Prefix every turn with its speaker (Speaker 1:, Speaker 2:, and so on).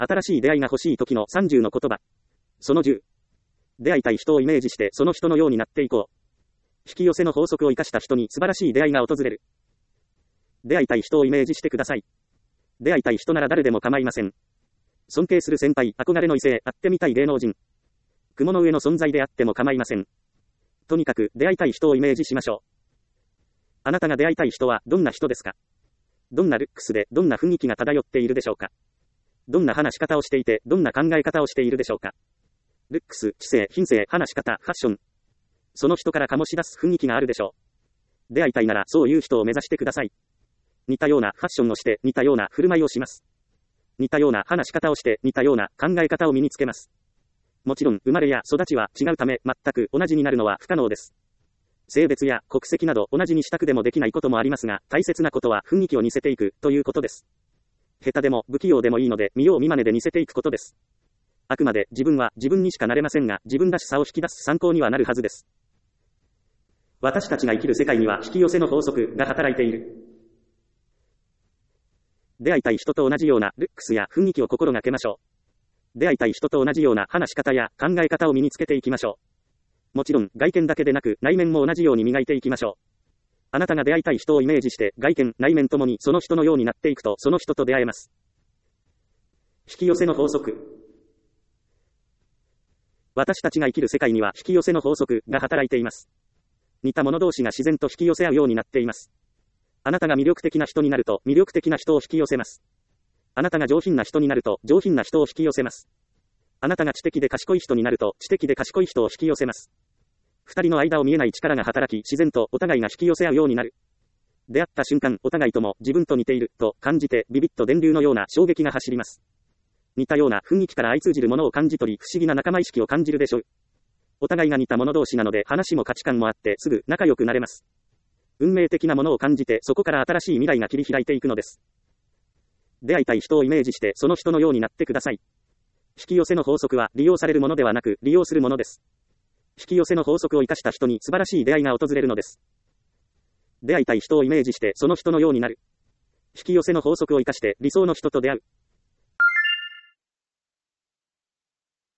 Speaker 1: 新しい出会いが欲しい時の30の言葉。その10。出会いたい人をイメージしてその人のようになっていこう。引き寄せの法則を生かした人に素晴らしい出会いが訪れる。出会いたい人をイメージしてください。出会いたい人なら誰でも構いません。尊敬する先輩、憧れの異性、会ってみたい芸能人。雲の上の存在であっても構いません。とにかく出会いたい人をイメージしましょう。あなたが出会いたい人はどんな人ですか？どんなルックスでどんな雰囲気が漂っているでしょうか？どんな話し方をしていてどんな考え方をしているでしょうか？ルックス、知性、品性、話し方、ファッション。その人から醸し出す雰囲気があるでしょう。出会いたいならそういう人を目指してください。似たようなファッションをして似たような振る舞いをします。似たような話し方をして似たような考え方を身につけます。もちろん生まれや育ちは違うため全く同じになるのは不可能です。性別や国籍など同じにしたくでもできないこともありますが、大切なことは雰囲気を似せていくということです。下手でも不器用でもいいので見よう見まねで似せていくことです。あくまで自分は自分にしかなれませんが、自分らしさを引き出す参考にはなるはずです。私たちが生きる世界には引き寄せの法則が働いている。出会いたい人と同じようなルックスや雰囲気を心がけましょう。出会いたい人と同じような話し方や考え方を身につけていきましょう。もちろん外見だけでなく内面も同じように磨いていきましょう。あなたが出会いたい人をイメージして外見、内面ともにその人のようになっていくとその人と出会えます。引き寄せの法則。私たちが生きる世界には引き寄せの法則が働いています。似た者同士が自然と引き寄せ合うようになっています。あなたが魅力的な人になると魅力的な人を引き寄せます。あなたが上品な人になると上品な人を引き寄せます。あなたが知的で賢い人になると知的で賢い人を引き寄せます。二人の間を見えない力が働き自然とお互いが引き寄せ合うようになる。出会った瞬間お互いとも自分と似ていると感じてビビッと電流のような衝撃が走ります。似たような雰囲気から相通じるものを感じ取り不思議な仲間意識を感じるでしょう。お互いが似た者同士なので話も価値観もあってすぐ仲良くなれます。運命的なものを感じてそこから新しい未来が切り開いていくのです。出会いたい人をイメージしてその人のようになってください。引き寄せの法則は利用されるものではなく利用するものです。引き寄せの法則を生かした人に素晴らしい出会いが訪れるのです。出会いたい人をイメージしてその人のようになる。引き寄せの法則を生かして理想の人と出会う。